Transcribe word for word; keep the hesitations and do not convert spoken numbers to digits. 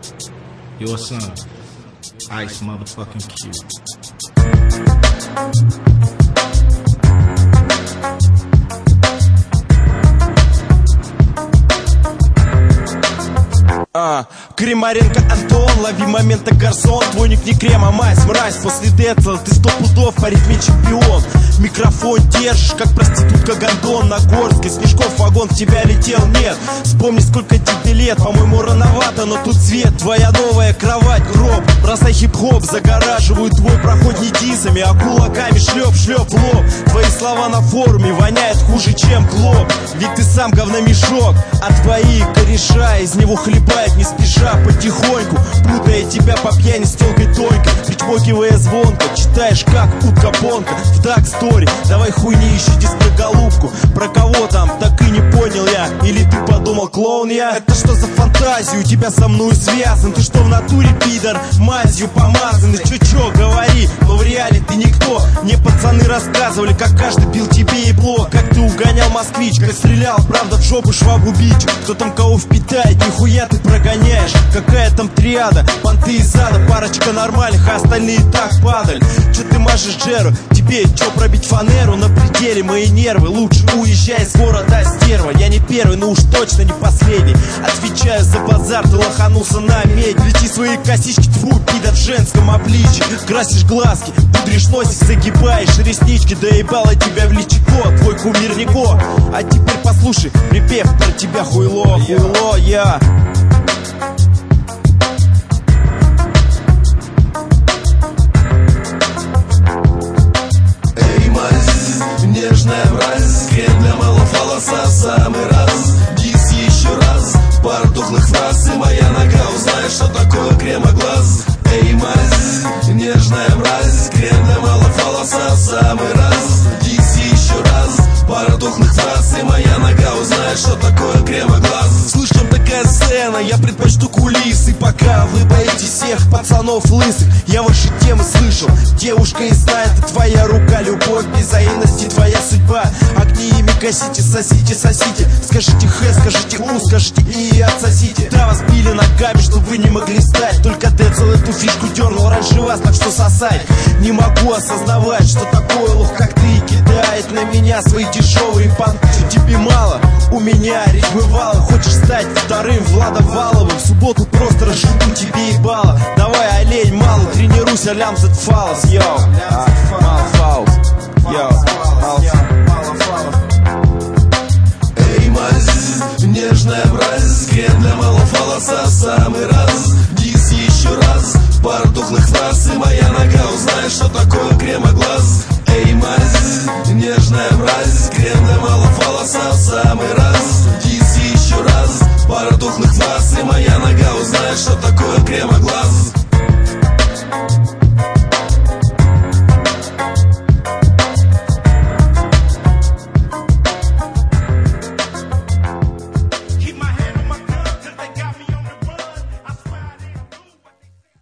Your son, Ice motherfucking Cube. А, Кремаренко Антон, лови момента гарсон. Твой ник не крем, а мазь, мразь. После Децла ты сто пудов по ритме чемпион. Микрофон держишь, как проститутка гондон. На Горске снежков вагон в тебя летел, нет. Вспомни, сколько тебе лет, по-моему рановато, но тут цвет. Твоя новая кровать, гроб. Бросай хип-хоп, загораживают твой проход не дисами, а кулаками шлеп-шлеп в лоб. Твои слова на форуме воняют хуже, чем клоп. Ведь ты сам говномешок, а твои кореша из него хлебают не спеша, потихоньку, путая тебя по пьяни с телкой только, причмокивая звонко, читаешь как утка-понка в так-стори. Давай хуйни ищи диспроголубку. Про кого там, так и не понял я. Или ты подумал, клоун я? Это что за фантазия у тебя со мной связан? Ты что в натуре, пидор, мазью помазан? И чё-чё, говори, но в реале ты никто. Мне пацаны рассказывали, как каждый бил тебе ебло, как ты угонял москвич, как стрелял, правда, в жопу швабру бич. Кто там кого впитает, нихуя ты прогоняешь. Какая там триада, понты из ада, парочка нормальных, а остальные так падали. Чё ты мажешь Джеру, тебе чё пробить фанеру? На пределе мои нервы, лучше уезжай из города, стерва. Я не первый, но уж точно не последний. Отвечаю за базар, ты лоханулся на медь. Лети свои косички, тьфу, пидор в женском обличье. Красишь глазки, пудришь носик, загибаешь реснички. Доебало тебя в личико, твой кумир Нико. А теперь послушай припев про тебя, хуйло, хуйло, я. Нежная мразь, крем для малого фалоса, самый раз. Дис еще раз, пару тухлых фраз, и моя нога узнает, что такое кремоглаз. Эй, мазь, нежная мразь, крем для малого фалоса, самый раз. Дис еще раз, пару тухлых фраз, и моя нога узнает, что такое кремоглаз. Слышим, такая сцена, я предпочту кулисы. Пока вы боитесь всех пацанов лысых, я ваши темы слышал. Девушка и знает, это твоя рука, любовь без взаимности, твоя судьба. Огни ими гасите, сосите, сосите. Скажите х, скажите у, скажите и отсосите. Да, вас били ногами, чтобы вы не могли стать. Только Децл эту фишку дернул раньше вас, так что сосать. Не могу осознавать, что такое лох, как ты, кидает на меня свои дешевые понты. Тебе мало, у меня ритмы вала. Хочешь стать вторым Владом Валовым? В субботу просто разжигу тебе ебало. Давай, олень, мало, тренируйся, лям зет фалос, йоу. Мало фаус, йоу, мало фаус. Эй, мазь, нежная мразь, крем для малого фалоса, самый раз. Дис еще раз, пару тухлых фраз, и моя нога узнает, что такое кремоглаз. Эй, мазь, нежная мразь, крем для малого фалоса, самый раз. Дис еще раз, пару тухлых фраз, и моя нога узнает, что такое кремоглаз.